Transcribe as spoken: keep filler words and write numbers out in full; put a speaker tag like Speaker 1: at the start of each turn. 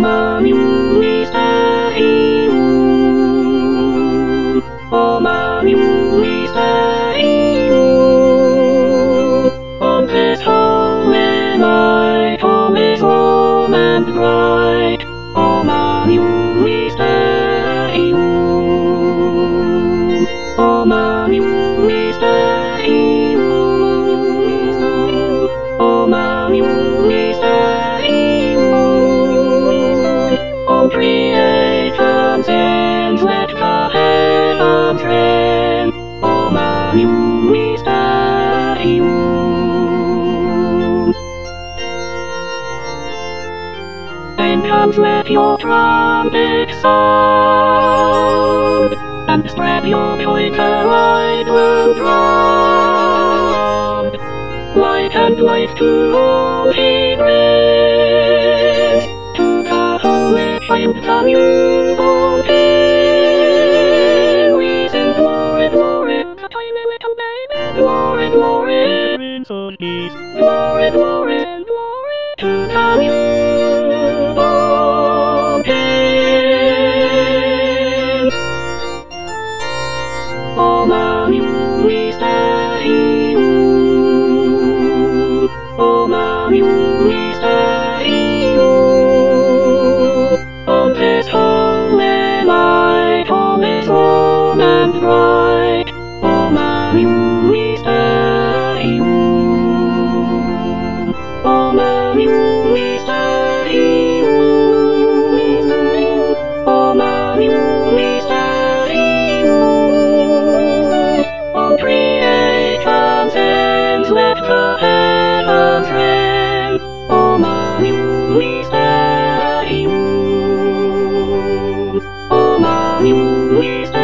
Speaker 1: Mario Mister Emu. Oh Mario Mister Emu. On this holy night, all is warm and bright. Oh Mario Mister Emu. Oh Mario Mister Emu. Oh Mario Mister Emu. All creations ends, let the heavens reign. Oh Mario Mister Emu. Angels, let your trumpet sound, and spread your joy to wide world round. Light and life to all he brings, to the holy child the newborn King. We sing glory, glory, the tiny little baby. Glory, glory, the Prince of Peace. Glory, glory, glory to the newborn King. Oh Mario Mister Emu. Oh Mario Mister Emu. On this holy night, all is warm and bright. Oh Mario Mister Emu. Oh Mario Mister Emu. Oh Mario Mister Emu. All creations ends, let the heavens reign. Oh Mario Mister Emu. Oh Mario Mister